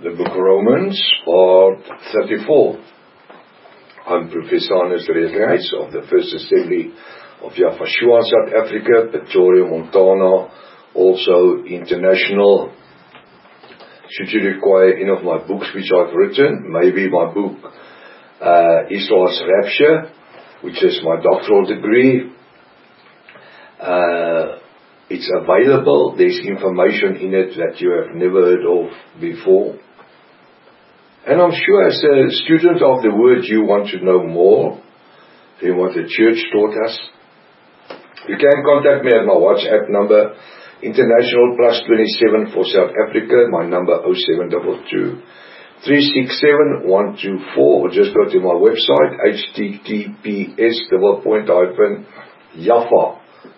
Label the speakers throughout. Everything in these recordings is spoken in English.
Speaker 1: The book Romans, part 34. I'm Professor Hannes Redlinghuys of the First Assembly of Yafashua, South Africa, Pretoria, Montana, also international. Should you require any of my books which I've written, maybe my book Israel's Rapture, which is my doctoral degree, it's available. There's information in it that you have never heard of before. And I'm sure as a student of the Word you want to know more than what the church taught us. You can contact me at my WhatsApp number, international +27 for South Africa, my number 0722 367 124, or just go to my website, https://Yafah,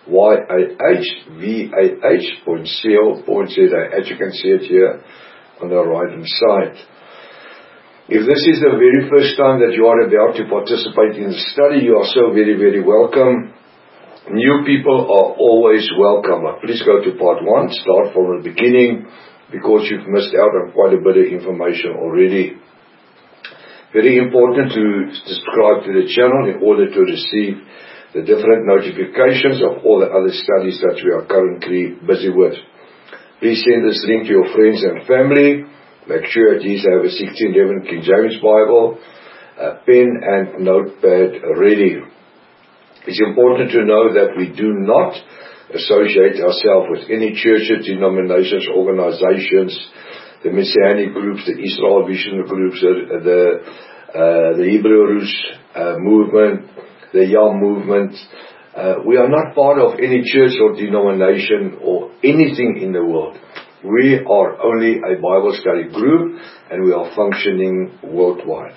Speaker 1: YAHVAH.co.za, as you can see it here on the right hand side. If this is the very first time that you are about to participate in the study, you are so very, very welcome. New people are always welcome. Please go to part 1, start from the beginning, because you've missed out on quite a bit of information already. Very important to subscribe to the channel in order to receive the different notifications of all the other studies that we are currently busy with. Please send this link to your friends and family. Make sure that you have a 1611 King James Bible, a pen and notepad ready. It's important to know that we do not associate ourselves with any churches, denominations, organizations, the Messianic groups, the Israel Vision groups, the Hebrew Roots movement, the Yam movement. We are not part of any church or denomination or anything in the world. We are only a Bible study group, and we are functioning worldwide.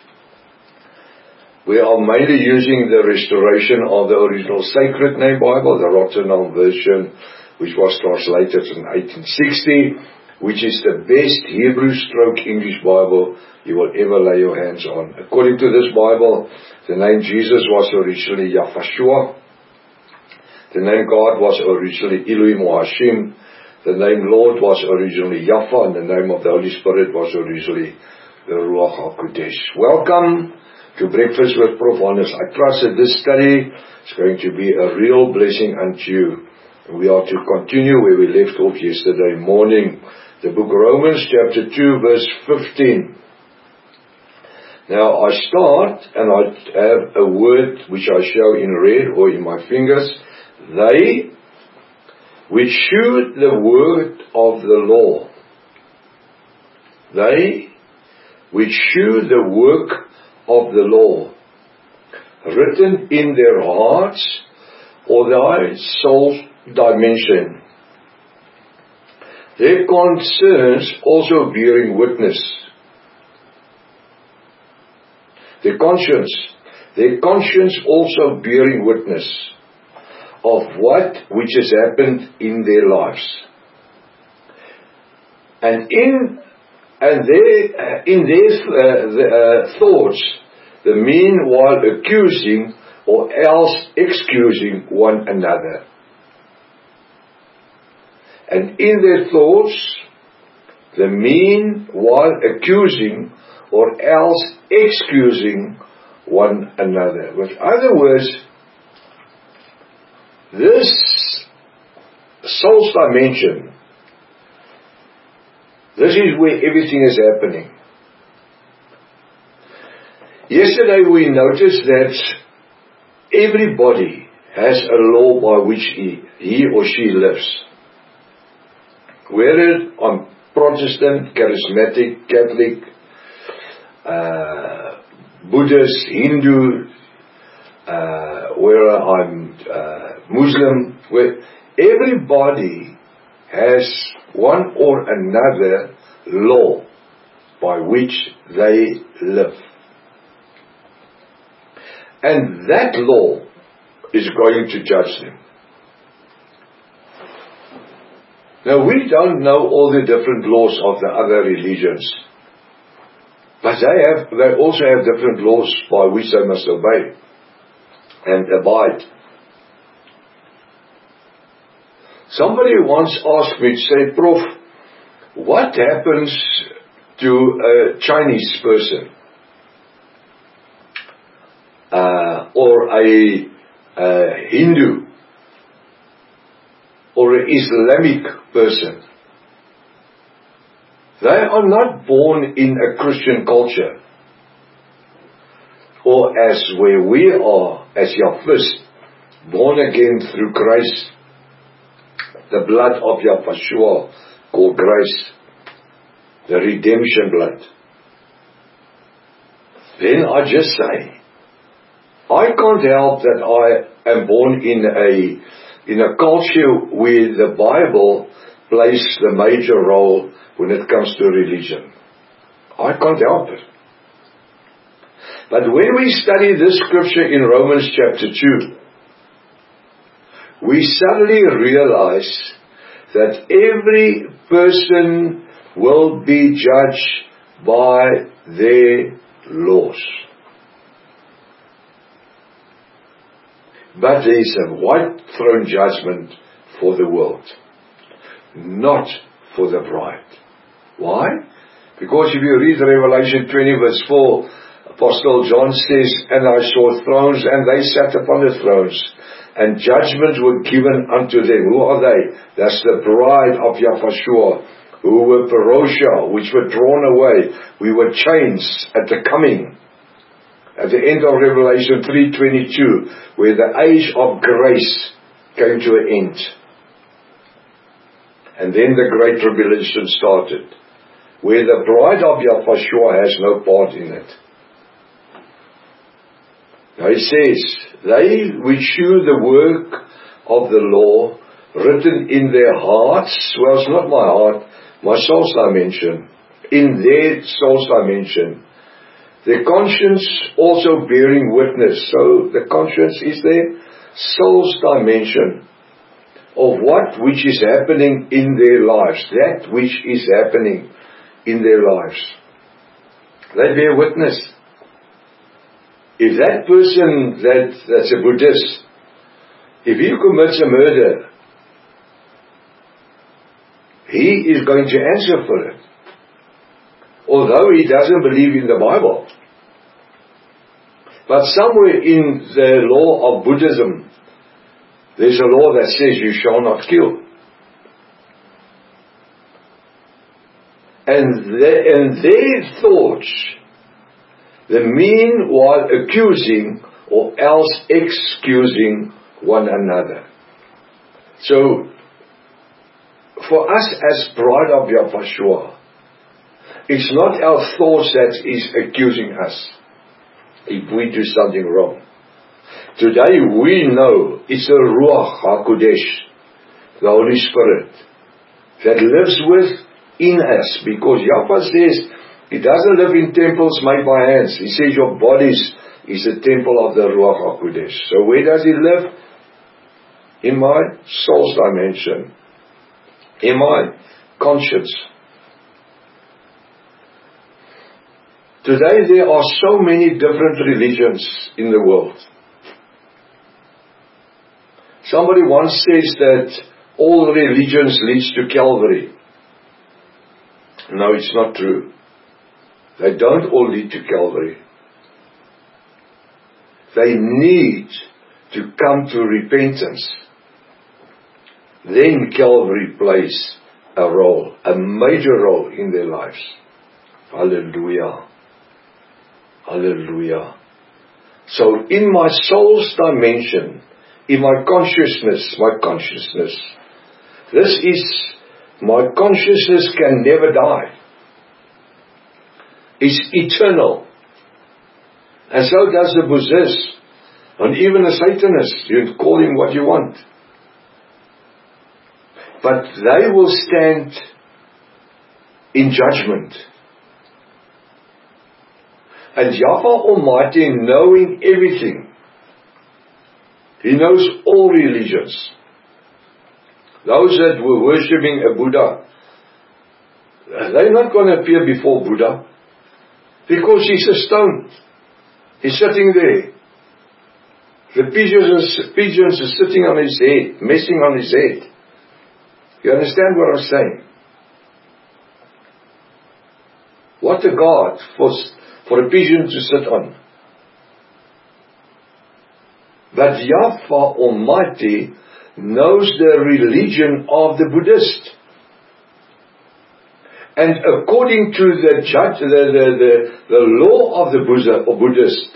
Speaker 1: We are mainly using the restoration of the original Sacred Name Bible, the Rotterdam version, which was translated in 1860, which is the best Hebrew/English Bible you will ever lay your hands on. According to this Bible, the name Jesus was originally Yafashua. The name God was originally Elohim or Hashim. The name Lord was originally Yafah, and the name of the Holy Spirit was originally the Ruach HaKodesh. Welcome to Breakfast with Prof. Hannes. I trust that this study is going to be a real blessing unto you. We are to continue where we left off yesterday morning. The book Romans chapter 2 verse 15. Now I start and I have a word which I show in red or in my fingers. They which shewed the word of the law. They which shew the work of the law, written in their hearts or thy soul's dimension, their concerns also bearing witness. Their conscience also bearing witness of what which has happened in their lives. And in their thoughts, the meanwhile accusing or else excusing one another. And in their thoughts, the meanwhile accusing or else excusing one another. With other words, this soul's dimension, this is where everything is happening. Yesterday we noticed that everybody has a law by which he or she lives. Whether I'm Protestant, Charismatic, Catholic, Buddhist, Hindu, where I'm Muslim, where everybody has one or another law by which they live. And that law is going to judge them. Now we don't know all the different laws of the other religions, but they also have different laws by which they must obey and abide. Somebody once asked me, say, Prof, what happens to a Chinese person, or a Hindu, or an Islamic person. They are not born in a Christian culture, or as where we are as Yahwist, born again through grace, the blood of Yahshua called grace, the redemption blood. Then I just say, I can't help that I am born in a culture where the Bible plays the major role when it comes to religion. I can't help it. But when we study this scripture in Romans chapter 2, we suddenly realize that every person will be judged by their laws. But there is a white throne judgment for the world, not for the bride. Why? Because if you read Revelation 20 verse 4, Apostle John says, and I saw thrones, and they sat upon the thrones, and judgments were given unto them. Who are they? That's the bride of Yahshua, who were Perosha, which were drawn away. We were chains at the coming. At the end of Revelation 3:22, where the age of grace came to an end. And then the Great Tribulation started, where the bride of Yahshua has no part in it. Now it says, they which shew the work of the law written in their hearts, well, it's not my heart, my soul's dimension, in their soul's dimension, their conscience also bearing witness. So the conscience is their soul's dimension of what which is happening in their lives, that which is happening in their lives. They bear witness. If that person that's a Buddhist, if he commits a murder, he is going to answer for it. Although he doesn't believe in the Bible. But somewhere in the law of Buddhism, there's a law that says you shall not kill. And their thoughts, the meanwhile accusing or else excusing one another. So, for us as bride of Yahshua, it's not our thoughts that is accusing us if we do something wrong. Today we know it's the Ruach HaKodesh, the Holy Spirit, that lives within us, because Yahweh says He doesn't live in temples made by hands. He says your bodies is the temple of the Ruach HaKodesh. So where does He live? In my soul's dimension, in my conscience. Today there are so many different religions in the world. Somebody once says that all religions leads to Calvary. No, it's not true. They don't all lead to Calvary. They need to come to repentance. Then Calvary plays a role, a major role in their lives. Hallelujah. Hallelujah. So in my soul's dimension, in my consciousness, this is, my consciousness can never die. It's eternal. And so does the Buddhist, and even a Satanist. You call him what you want. But they will stand in judgment. And Yahweh Almighty, knowing everything, He knows all religions. Those that were worshipping a Buddha, they're not going to appear before Buddha, because he's a stone. He's sitting there. The pigeons are sitting on his head, messing on his head. You understand what I'm saying? What a God for a pigeon to sit on. But Yahweh Almighty knows the religion of the Buddhist. And according to the law of the Buddhist,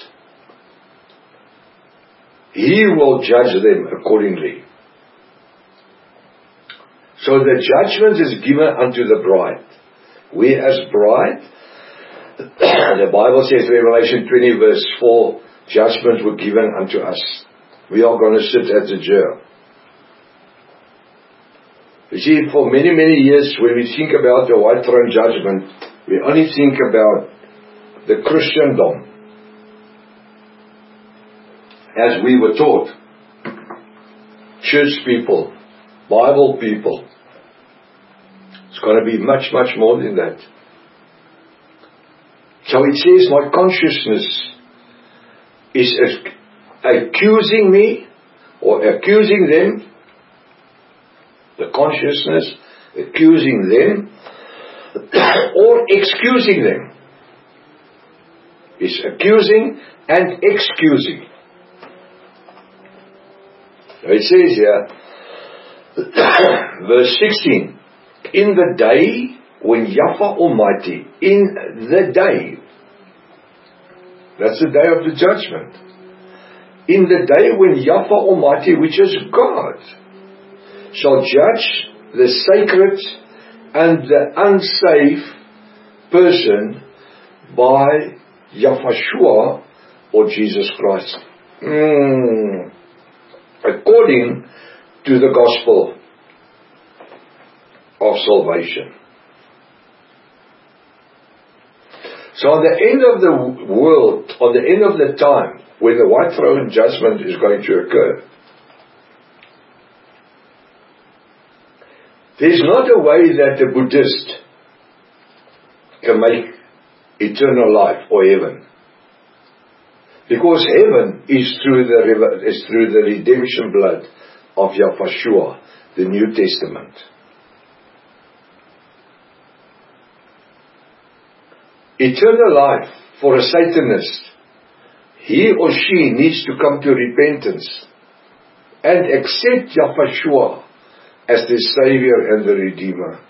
Speaker 1: He will judge them accordingly. So the judgment is given unto the bride. We as bride, the Bible says, Revelation 20 verse 4, judgments were given unto us. We are going to sit at the jail. You see, for many, many years, when we think about the white throne judgment, we only think about the Christendom. As we were taught. Church people, Bible people. It's going to be much, much more than that. So it says, my consciousness is accusing me, or accusing them, the consciousness accusing them, or excusing them. It's accusing and excusing. It says here, verse 16, in the day when Yahweh Almighty, in the day, that's the day of the judgment, in the day when Yahweh Almighty, which is God, shall judge the sacred and the unsafe person by Yahushua or Jesus Christ. According to the gospel of salvation. So on the end of the world, on the end of the time, when the white throne judgment is going to occur, there's not a way that the Buddhist can make eternal life or heaven. Because heaven is through the redemption blood of Yahushua, the New Testament. Eternal life for a Satanist, he or she needs to come to repentance and accept Yahushua as the Savior and the Redeemer.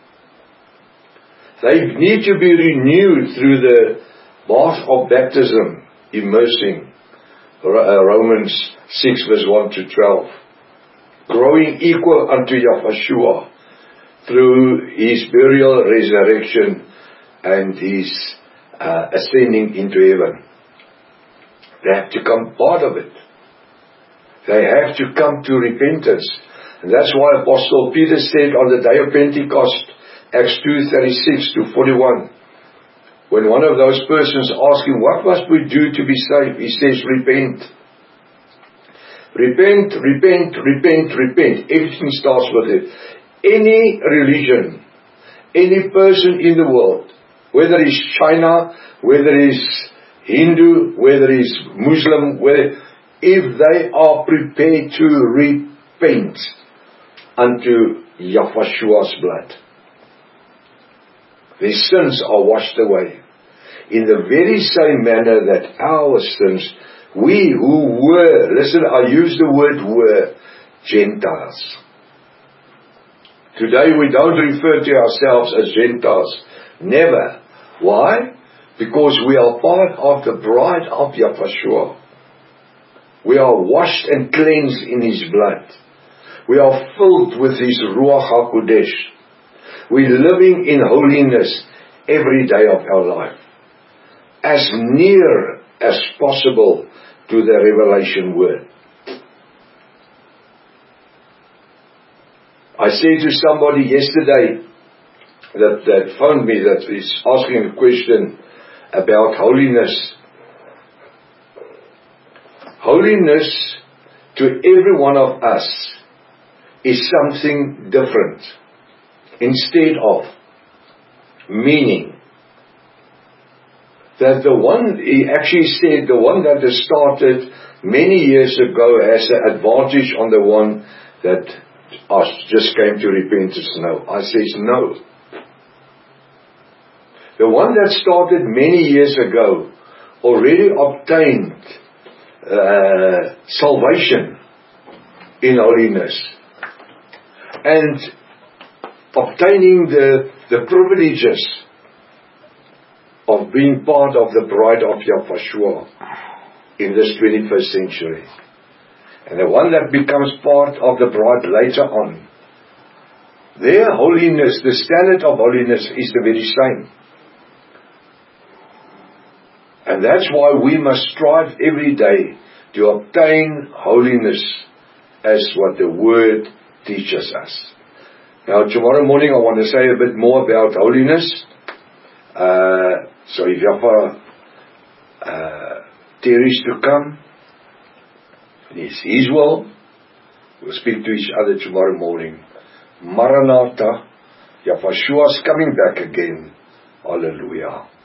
Speaker 1: They need to be renewed through the bath of baptism, immersing, Romans 6 verse 1 to 12, growing equal unto Yahushua through His burial, resurrection, and His ascending into heaven. They have to come part of it. They have to come to repentance. And that's why Apostle Peter said on the day of Pentecost, Acts 2:36 to 41, when one of those persons asked him, what must we do to be saved? He says, repent. Repent, repent, repent, repent. Everything starts with it. Any religion, any person in the world, whether it's China, whether it's Hindu, whether it's Muslim, if they are prepared to repent unto Yahushua's blood, their sins are washed away. In the very same manner that our sins, we who were, listen, I use the word were, Gentiles. Today we don't refer to ourselves as Gentiles. Never. Why? Because we are part of the bride of Yahushua. We are washed and cleansed in His blood. We are filled with His Ruach HaKodesh. We're living in holiness every day of our life, as near as possible to the revelation word. I said to somebody yesterday that phoned me, that is asking a question about holiness. Holiness to every one of us is something different. Instead of, meaning that the one, he actually said, the one that has started many years ago has an advantage on the one that just came to repentance now. I says no. The one that started many years ago already obtained salvation in holiness and obtaining the privileges of being part of the bride of Yahweh in this 21st century. And the one that becomes part of the bride later on, their holiness, the standard of holiness is the very same. And that's why we must strive every day to obtain holiness as what the Word teaches us. Now tomorrow morning I want to say a bit more about holiness. So if Yahweh tarries to come, it's His will, we'll speak to each other tomorrow morning. Maranatha, Yahweh is coming back again. Hallelujah.